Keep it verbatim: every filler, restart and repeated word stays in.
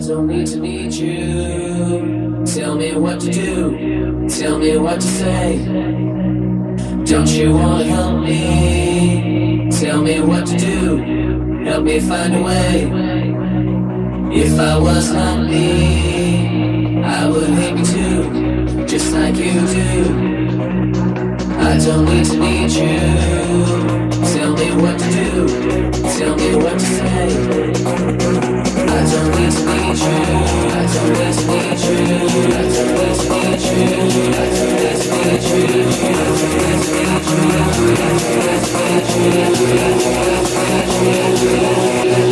don't need to need you. Tell me what to do, tell me what to say. Don't you wanna help me? Tell me what to do, help me find a way. If I was lonely, I would hate you too, just like you do. I don't need to need you. Tell me what to do, tell me what to say. I don't need to need you. I don't need to need you. I don't need to need you. I don't need to need you. I don't need to need you. I don't need to need you. I don't need to need you.